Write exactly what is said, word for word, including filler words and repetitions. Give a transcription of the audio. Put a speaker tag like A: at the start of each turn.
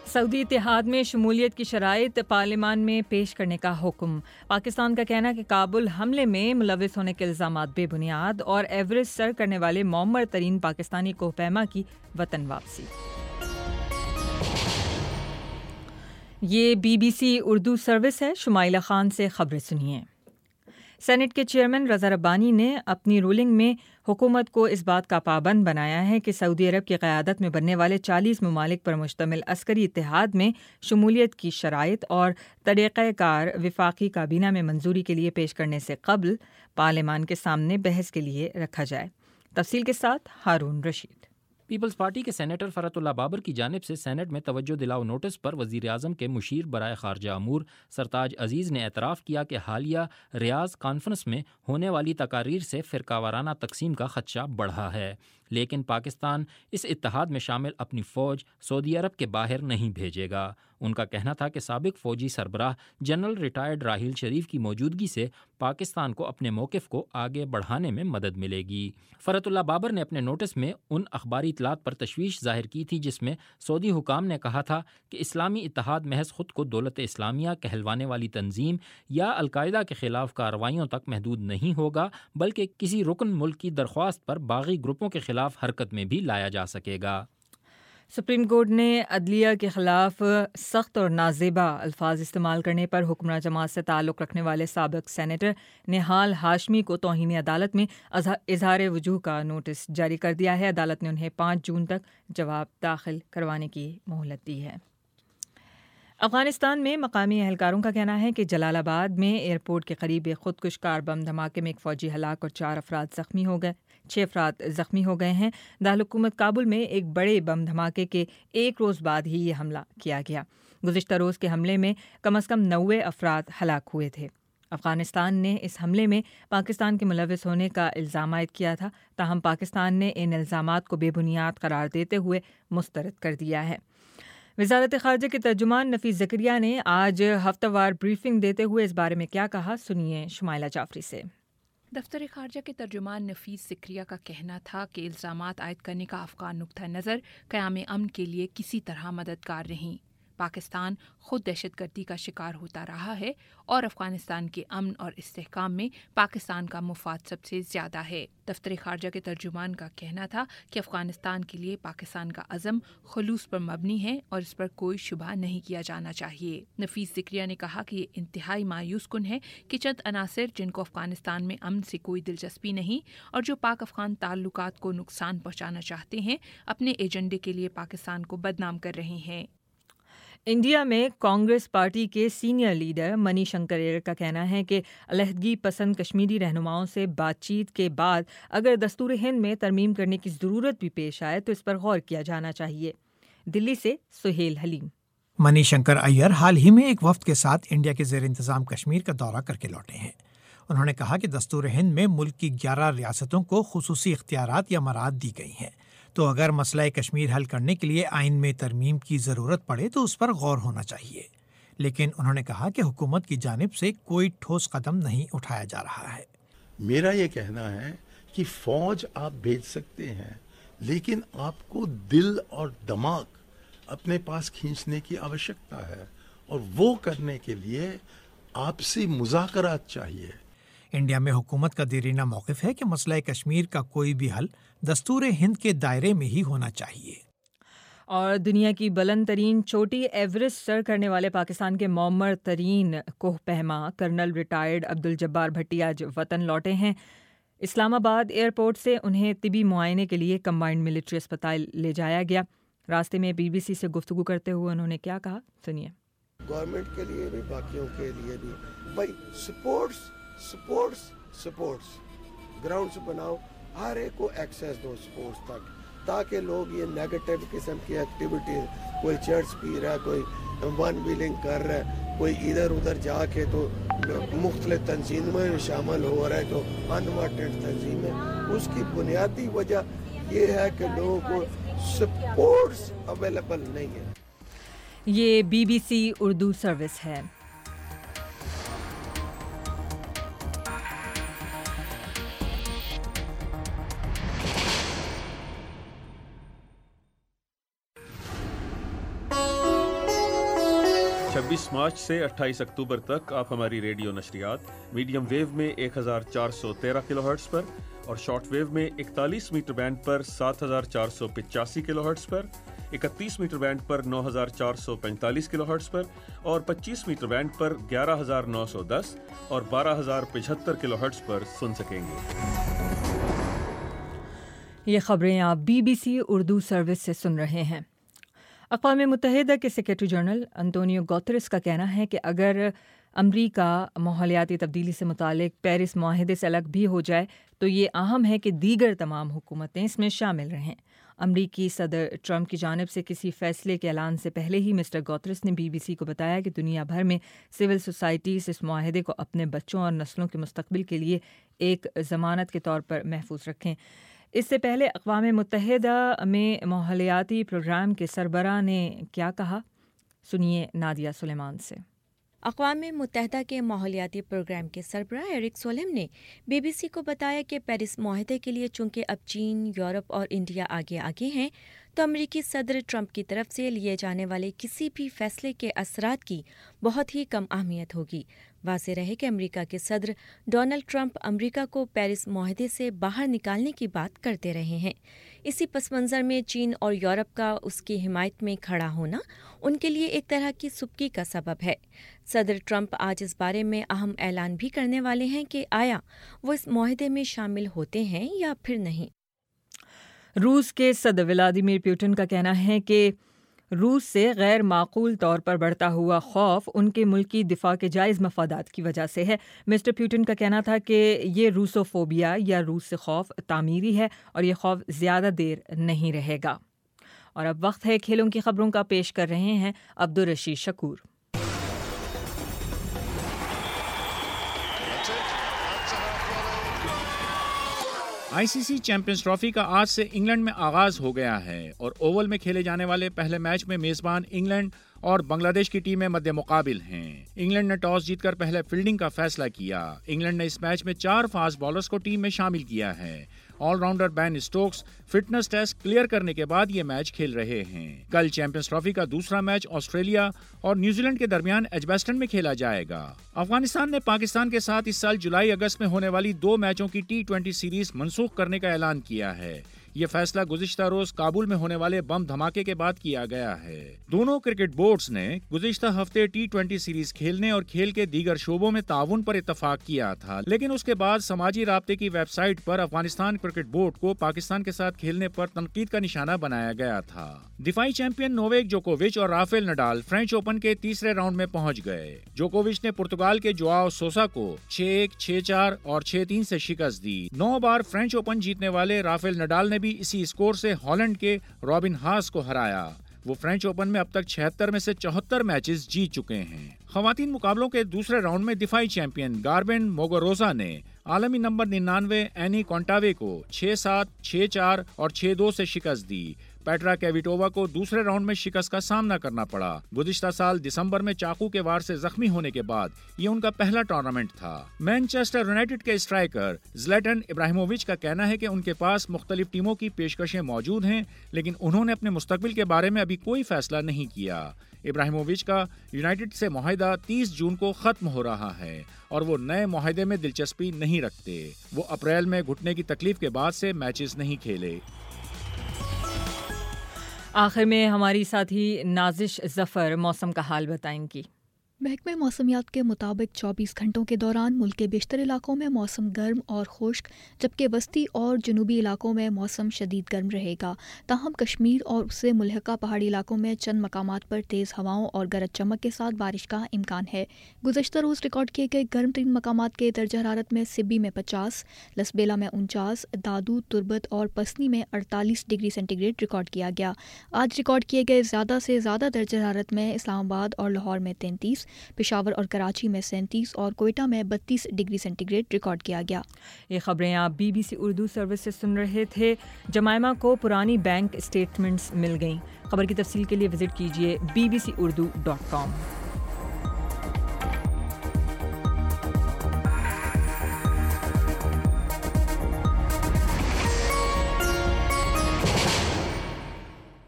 A: سعودی اتحاد میں شمولیت کی شرائط پارلیمان میں پیش کرنے کا حکم۔ پاکستان کا کہنا ہے کہ کابل حملے میں ملوث ہونے کے الزامات بے بنیاد، اور ایورسٹ سر کرنے والے معمر ترین پاکستانی کوہ پیما کی وطن واپسی۔ یہ B B C Urdu service ہے، شمائلہ خان سے خبریں سنیے۔ سینٹ کے چیئرمین رضا ربانی نے اپنی رولنگ میں حکومت کو اس بات کا پابند بنایا ہے کہ سعودی عرب کی قیادت میں بننے والے چالیس ممالک پر مشتمل عسکری اتحاد میں شمولیت کی شرائط اور طریقہ کار وفاقی کابینہ میں منظوری کے لیے پیش کرنے سے قبل پارلیمان کے سامنے بحث کے لیے رکھا جائے۔ تفصیل کے ساتھ ہارون رشید۔
B: پیپلز پارٹی کے سینیٹر فرحت اللہ بابر کی جانب سے سینٹ میں توجہ دلاؤ نوٹس پر وزیر اعظم کے مشیر برائے خارجہ امور سرتاج عزیز نے اعتراف کیا کہ حالیہ ریاض کانفرنس میں ہونے والی تقاریر سے فرقہ وارانہ تقسیم کا خدشہ بڑھا ہے، لیکن پاکستان اس اتحاد میں شامل اپنی فوج سعودی عرب کے باہر نہیں بھیجے گا۔ ان کا کہنا تھا کہ سابق فوجی سربراہ جنرل ریٹائرڈ راحیل شریف کی موجودگی سے پاکستان کو اپنے موقف کو آگے بڑھانے میں مدد ملے گی۔ فرحت اللہ بابر نے اپنے نوٹس میں ان اخباری اطلاعات پر تشویش ظاہر کی تھی جس میں سعودی حکام نے کہا تھا کہ اسلامی اتحاد محض خود کو دولت اسلامیہ کہلوانے والی تنظیم یا القاعدہ کے خلاف کارروائیوں تک محدود نہیں ہوگا، بلکہ کسی رکن ملک کی درخواست پر باغی گروپوں کے خلاف حرکت میں بھی لایا جا سکے گا۔
A: سپریم کورٹ نے عدلیہ کے خلاف سخت اور نازیبا الفاظ استعمال کرنے پر حکمراں جماعت سے تعلق رکھنے والے سابق سینیٹر نہال ہاشمی کو توہین عدالت میں اظہار وجوہ کا نوٹس جاری کر دیا ہے۔ عدالت نے انہیں پانچ جون تک جواب داخل کروانے کی مہلت دی ہے۔ افغانستان میں مقامی اہلکاروں کا کہنا ہے کہ جلال آباد میں ایئرپورٹ کے قریب ایک خودکش کار بم دھماکے میں ایک فوجی ہلاک اور چار افراد زخمی ہو گئے چھ افراد زخمی ہو گئے ہیں۔ دارالحکومت کابل میں ایک بڑے بم دھماکے کے ایک روز بعد ہی یہ حملہ کیا گیا۔ گزشتہ روز کے حملے میں کم از کم نوے افراد ہلاک ہوئے تھے۔ افغانستان نے اس حملے میں پاکستان کے ملوث ہونے کا الزام عائد کیا تھا، تاہم پاکستان نے ان الزامات کو بے بنیاد قرار دیتے ہوئے مسترد کر دیا ہے۔ وزارت خارجہ کے ترجمان نفیس زکریا نے آج ہفتہ وار بریفنگ دیتے ہوئے اس بارے میں کیا کہا، سنیے شمائلہ جعفری سے۔
C: دفتر خارجہ کے ترجمان نفیس زکریا کا کہنا تھا کہ الزامات عائد کرنے کا افغان نقطہ نظر قیام امن کے لیے کسی طرح مددگار نہیں۔ پاکستان خود دہشت گردی کا شکار ہوتا رہا ہے اور افغانستان کے امن اور استحکام میں پاکستان کا مفاد سب سے زیادہ ہے۔ دفتر خارجہ کے ترجمان کا کہنا تھا کہ افغانستان کے لیے پاکستان کا عزم خلوص پر مبنی ہے اور اس پر کوئی شبہ نہیں کیا جانا چاہیے۔ نفیس زکریا نے کہا کہ یہ انتہائی مایوس کن ہے کہ چند عناصر جن کو افغانستان میں امن سے کوئی دلچسپی نہیں اور جو پاک افغان تعلقات کو نقصان پہنچانا چاہتے ہیں، اپنے ایجنڈے کے لیے پاکستان کو بدنام کر رہے ہیں۔
A: انڈیا میں کانگریس پارٹی کے سینئر لیڈر منی شنکر ایئر کا کہنا ہے کہ علیحدگی پسند کشمیری رہنماؤں سے بات چیت کے بعد اگر دستور ہند میں ترمیم کرنے کی ضرورت بھی پیش آئے تو اس پر غور کیا جانا چاہیے۔ دلی سے سہیل حلیم۔
D: منی شنکر ایئر حال ہی میں ایک وفد کے ساتھ انڈیا کے زیر انتظام کشمیر کا دورہ کر کے لوٹے ہیں۔ انہوں نے کہا کہ دستور ہند میں ملک کی گیارہ ریاستوں کو خصوصی اختیارات یا مراعات دی گئی ہیں، تو اگر مسئلہ کشمیر حل کرنے کے لیے آئین میں ترمیم کی ضرورت پڑے تو اس پر غور ہونا چاہیے، لیکن انہوں نے کہا کہ حکومت کی جانب سے کوئی ٹھوس قدم نہیں اٹھایا جا رہا ہے۔
E: میرا یہ کہنا ہے کہ فوج آپ بھیج سکتے ہیں، لیکن آپ کو دل اور دماغ اپنے پاس کھینچنے کی آوشکتا ہے، اور وہ کرنے کے لیے آپسی مذاکرات چاہیے۔
D: انڈیا میں حکومت کا دیرینہ موقف ہے کہ مسئلہ کشمیر کا کوئی بھی حل دستور ہند کے دائرے میں ہی ہونا چاہیے۔
A: اور دنیا کی بلند ترین چوٹی ایورسٹ سر کرنے والے پاکستان کے معمر ترین کوہ پیما کرنل ریٹائرڈ عبدالجبار بھٹی آج وطن لوٹے ہیں۔ اسلام آباد ایئرپورٹ سے انہیں طبی معائنے کے لیے کمبائنڈ ملٹری اسپتال لے جایا گیا۔ راستے میں بی بی سی سے گفتگو کرتے ہوئے انہوں نے کیا کہا، سنیے۔
F: گورنمنٹ کے لیے بھی، باقیوں کے لیے بھی، بھائی سپورٹس سپورٹس سپورٹس گراؤنڈس بناؤ، ہر ایک کو ایکسیس دو سپورٹس تک، تاکہ لوگ یہ نیگیٹو قسم کی ایکٹیویٹیز، کوئی چرچ پی رہا ہے، کوئی ون ویلنگ کر رہا ہے، کوئی ادھر ادھر جا کے تو مختلف تنظیموں میں شامل ہو رہا ہے جو انوانٹیڈ تنظیم ہے، اس کی بنیادی وجہ یہ ہے کہ لوگوں کو سپورٹس اویلیبل نہیں ہے۔
A: یہ B B C Urdu service ہے۔
G: छब्बीस मार्च से अट्ठाईस अक्टूबर तक आप हमारी रेडियो नशरियात मीडियम वेव में एक हज़ार चार सौ तेरह किलोहर्ट्ज़ पर और शॉर्ट वेव में इकतालीस मीटर बैंड पर सात हज़ार चार सौ पचासी किलोहर्ट्ज़ पर, इकतीस मीटर बैंड पर नौ हज़ार चार सौ पैंतालीस किलोहर्ट्ज़ पर और पच्चीस मीटर बैंड पर ग्यारह हज़ार नौ सौ दस और बारह हज़ार पचहत्तर किलोहर्ट्ज़ पर सुन सकेंगे।
A: ये खबरें आप बीबीसी उर्दू सर्विस से सुन रहे हैं। अक़वाम मुत्तहिदा के सेक्रेटरी जनरल अंतोनियो गुतेरेस का कहना है कि अगर अमरीका माहौलियाती तब्दीली से मुतालिक पेरिस मुआहदे से अलग भी हो जाए तो ये अहम है कि दीगर तमाम हुकूमतें इसमें शामिल रहें। अमरीकी सदर ट्रंप की जानिब से किसी फैसले के ऐलान से पहले ही मिस्टर गुतेरेस ने बीबीसी को बताया कि दुनिया भर में सिविल सोसाइटीज़ इस मुआहदे को अपने बच्चों और नस्लों के मुस्तकबिल के लिए एक ज़मानत के तौर पर महफूज रखें। इससे पहले अक़वाम मुत्तहिदा में माहौलियाती प्रोग्राम के सरबराह ने क्या कहा, सुनिए नादिया सुलेमान से।
H: अक़वाम मुत्तहिदा के माहौलियाती प्रोग्राम के सरबराह एरिक सोलेम ने बीबीसी को बताया कि पेरिस मुआहदे के लिए चूंकि अब चीन, यूरोप और इंडिया आगे आगे हैं, तो अमरीकी सदर ट्रंप की तरफ से लिए जाने वाले किसी भी फैसले के असरात की बहुत ही कम अहमियत होगी। वाज़ेह रहे कि अमेरिका के सदर डोनाल्ड ट्रंप अमेरिका को पेरिस मुआहदे से बाहर निकालने की बात करते रहे हैं। इसी पस मंज़र में चीन और यूरोप का उसकी हिमायत में खड़ा होना उनके लिए एक तरह की सुबकी का सबब है। सदर ट्रंप आज इस बारे में अहम ऐलान भी करने वाले हैं कि आया वो इस मुआहदे में शामिल होते हैं या फिर नहीं।
A: रूस के सदर व्लादिमीर पुतिन का कहना है कि रूस से गैर माकूल तौर पर बढ़ता हुआ खौफ उनके मुल्क की दिफा के जायज़ मफादात की वजह से है। मिस्टर पुतिन का कहना था कि ये रूसोफोबिया या रूस से खौफ तामीरी है और ये खौफ ज़्यादा देर नहीं रहेगा। और अब वक्त है खेलों की खबरों का, पेश कर रहे हैं Abdul Rashid Shakoor.
I: ICC champions trophy का आज से इंग्लैंड में आगाज हो गया है और ओवल में खेले जाने वाले पहले मैच में मेजबान इंग्लैंड और बांग्लादेश की टीमें मध्य मुकाबिल हैं। इंग्लैंड ने टॉस जीतकर पहले फील्डिंग का फैसला किया। इंग्लैंड ने इस मैच में चार फास्ट बॉलर्स को टीम में शामिल किया है। Allrounder Ben Stokes fitness test clear करने के बाद ये मैच खेल रहे हैं। कल चैंपियंस ट्रॉफी का दूसरा मैच ऑस्ट्रेलिया और न्यूजीलैंड के दरमियान एजबेस्टन में खेला जाएगा। अफगानिस्तान ने पाकिस्तान के साथ इस साल जुलाई अगस्त में होने वाली दो मैचों की टी ट्वेंटी सीरीज मनसूख करने का ऐलान किया है। ये फैसला गुज़िश्ता रोज काबुल में होने वाले बम धमाके के बाद किया गया है। दोनों क्रिकेट बोर्ड्स ने गुज़िश्ता हफ्ते टी ट्वेंटी सीरीज खेलने और खेल के दीगर शोबों में ताउन पर इत्तफाक किया था, लेकिन उसके बाद समाजी राब्ते की वेबसाइट पर अफगानिस्तान क्रिकेट बोर्ड को पाकिस्तान के साथ खेलने पर तनकीद का निशाना बनाया गया था। दिफाई चैंपियन नोवेक जोकोविच और राफेल नडाल फ्रेंच ओपन के तीसरे राउंड में पहुंच गए। जोकोविच ने पुर्तगाल के जोआओ सोसा को छह एक, छह चार और छह तीन से शिकस्त दी। नौ बार फ्रेंच ओपन जीतने वाले राफेल नडाल ने भी इसी स्कोर से हॉलैंड के रॉबिन हास को हराया। वो फ्रेंच ओपन में अब तक छिहत्तर में से चौहत्तर मैचेस जीत चुके हैं। खवातीन मुकाबलों के दूसरे राउंड में दिफाई चैंपियन गार्बिन मोगोरोजा ने आलमी नंबर निन्यानवे एनी कॉन्टावे को छह सात, छह चार और छह दो से शिकस्त दी। पेट्रा केविटोवा को दूसरे राउंड में शिकस्त का सामना करना पड़ा। गुज़िश्ता साल दिसंबर में चाकू के वार से जख्मी होने के बाद ये उनका पहला टूर्नामेंट था। मैनचेस्टर यूनाइटेड के स्ट्राइकर ज़्लेटन इब्राहिमोविच का कहना है कि उनके पास मुख्तलिफ टीमों की पेशकशें मौजूद हैं, लेकिन उन्होंने अपने मुस्तकबिल के बारे में अभी कोई फैसला नहीं किया। इब्राहिमोविच का यूनाइटेड से मुआहदा तीस जून को खत्म हो रहा है और वो नए मुआहदे में दिलचस्पी नहीं रखते। वो अप्रैल में घुटने की तकलीफ के बाद से मैचेस नहीं खेले।
A: आखिर में हमारी साथी नाजिश ज़फ़र मौसम का हाल बताएंगी।
J: महकमे मौसमियात के मुताबिक चौबीस घंटों के दौरान मुल्क के बेशतर इलाकों में मौसम गर्म और खुश्क, जबकि वस्ती और जनूबी इलाकों में मौसम शदीद गर्म रहेगा। ताहम कश्मीर और उससे मुल्हका पहाड़ी इलाकों में चंद मकामात पर तेज़ हवाओं और गरज चमक के साथ बारिश का इम्कान है। गुज़श्ता रोज़ रिकॉर्ड किए गए गर्म तरीन मकामात के दर्जा हरारत में सिब्बी में पचास, लसबेला में उनचास, दादू, तुरबत और पसनी में अड़तालीस डिग्री सेंटीग्रेड रिकॉर्ड किया गया। आज रिकॉर्ड किए गए ज़्यादा से ज़्यादा दर्जा हरारत में इस्लामाबाद और लाहौर में तैंतीस, पेशावर और कराची में सैंतीस और कोयटा में बत्तीस डिग्री सेंटीग्रेड रिकॉर्ड किया गया।
A: ये खबरें आप बीबीसी उर्दू सर्विस से सुन रहे थे। जमाइमा को पुरानी बैंक स्टेटमेंट्स मिल गईं। खबर की तफसील के लिए विजिट कीजिए B B C Urdu dot com.